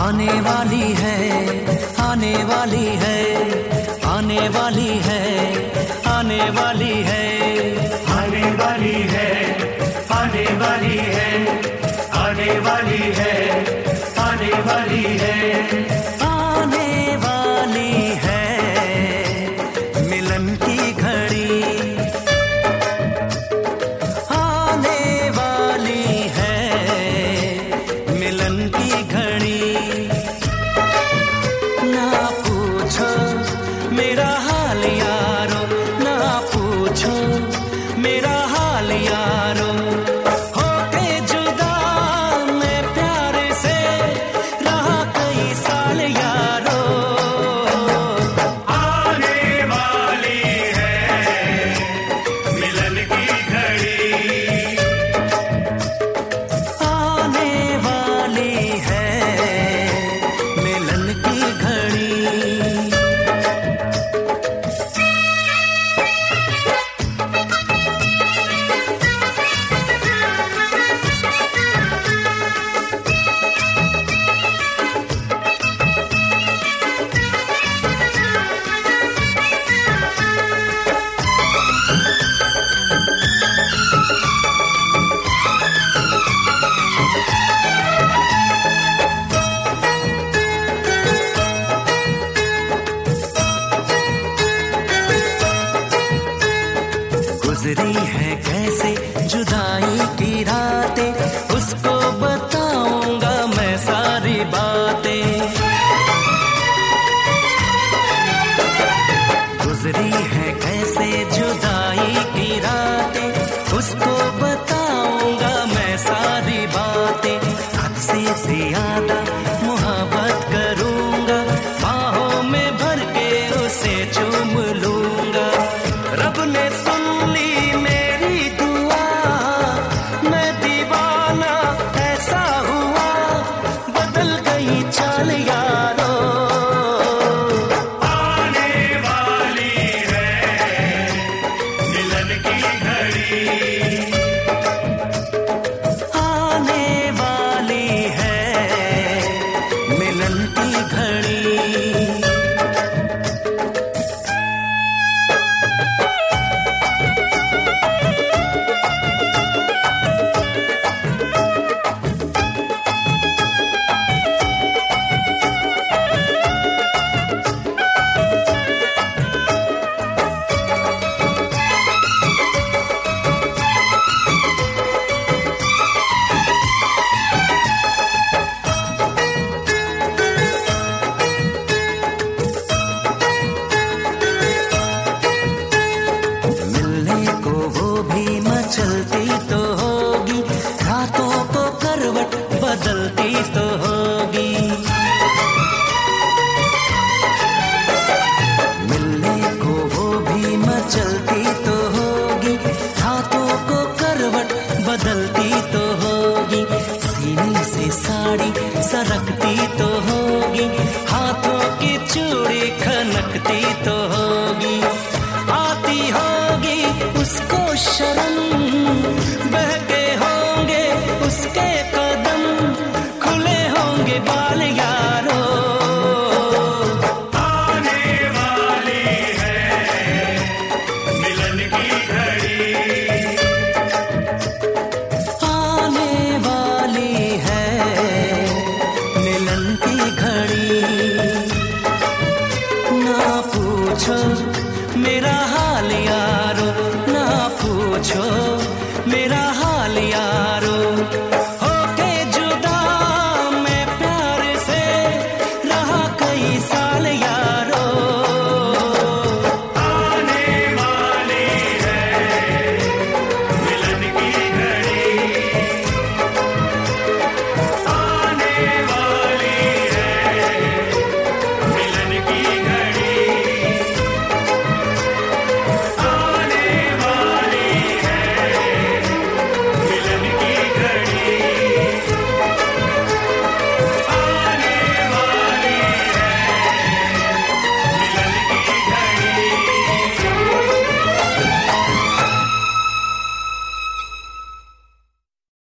आने वाली है, आने वाली है, आने वाली है, आने वाली है, आने वाली है, आने वाली है, आने वाली है, आने वाली है, आने वाली है मिलन की घड़ी, आने वाली है मिलन की घड़ी। ना पूछो मेरा हाल यारो, ना पूछो मेरा हाल यारो, होके जुदा मैं प्यार से रहा कई साल यारो। आने वाली है मिलन की घड़ी, आने वाली है मिलन की घड़ी। गुजरी है कैसे जुदाई की रातें, उसको बताऊंगा मैं सारी बातें। गुजरी है कैसे जुदाई की रातें, उसको बताऊंगा मैं सारी बातें। हद से ज्यादा मोहब्बत करूंगा, बाहों में भर के उसे चूम लूंगा। रब ने सुन ली मेरी दुआ, मैं दीवाना ऐसा हुआ, बदल गई चाल यारो। आने वाली है मिलन की घड़ी, आने वाली है मिलन की घड़ी। चलती तो होगी, रातों को करवट बदलती तो होगी। मिलने को वो भी मचलती तो होगी, रातों को करवट बदलती तो होगी। सीने से साड़ी सरकती तो होगी, हाथों की चूड़ी खनकती तो होगी। आती होगी उसको शर्म, बहके होंगे उसके